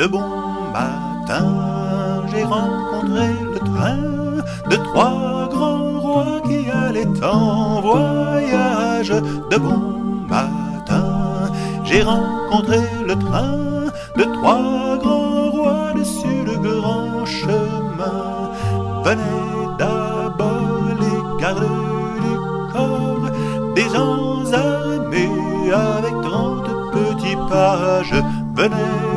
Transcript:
de bon matin, j'ai rencontré le train de trois grands rois qui allaient en voyage. De bon matin, j'ai rencontré le train de trois grands rois dessus le grand chemin. Venaient d'abord les gardes du corps, des gens armés avec 30 petits pages. Venaient